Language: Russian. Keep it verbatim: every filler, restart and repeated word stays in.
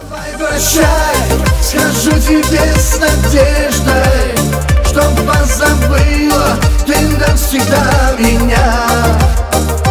Давай прощай, скажу тебе с надеждой, чтоб позабыла ты навсегда меня.